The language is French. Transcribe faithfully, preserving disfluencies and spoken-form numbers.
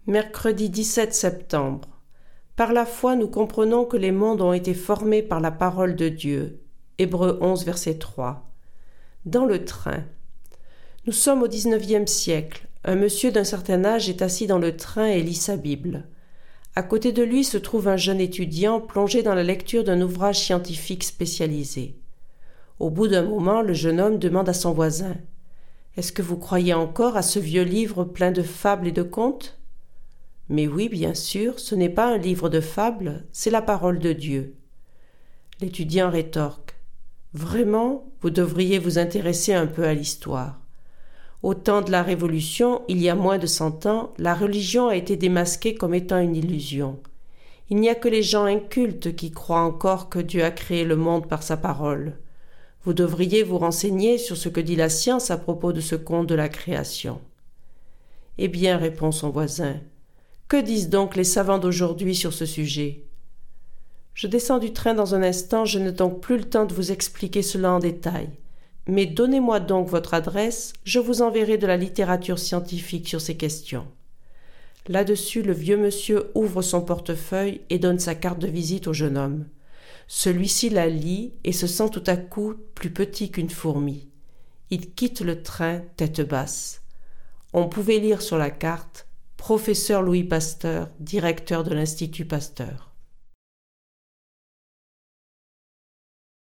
Mercredi dix-sept septembre. Par la foi, nous comprenons que les mondes ont été formés par la parole de Dieu. Hébreux onze, verset trois. Dans le train. Nous sommes au dix-neuvième siècle. Un monsieur d'un certain âge est assis dans le train et lit sa Bible. À côté de lui se trouve un jeune étudiant plongé dans la lecture d'un ouvrage scientifique spécialisé. Au bout d'un moment, le jeune homme demande à son voisin « Est-ce que vous croyez encore à ce vieux livre plein de fables et de contes ?»« Mais oui, bien sûr, ce n'est pas un livre de fables, c'est la parole de Dieu. » L'étudiant rétorque « Vraiment, vous devriez vous intéresser un peu à l'histoire. Au temps de la Révolution, il y a moins de cent ans, la religion a été démasquée comme étant une illusion. Il n'y a que les gens incultes qui croient encore que Dieu a créé le monde par sa parole. Vous devriez vous renseigner sur ce que dit la science à propos de ce conte de la création. » « Eh bien, répond son voisin, que disent donc les savants d'aujourd'hui sur ce sujet ? Je descends du train dans un instant, je n'ai donc plus le temps de vous expliquer cela en détail. Mais donnez-moi donc votre adresse, je vous enverrai de la littérature scientifique sur ces questions. Là-dessus, le vieux monsieur ouvre son portefeuille et donne sa carte de visite au jeune homme. Celui-ci la lit et se sent tout à coup plus petit qu'une fourmi. Il quitte le train tête basse. On pouvait lire sur la carte « Professeur Louis Pasteur, directeur de l'Institut Pasteur ».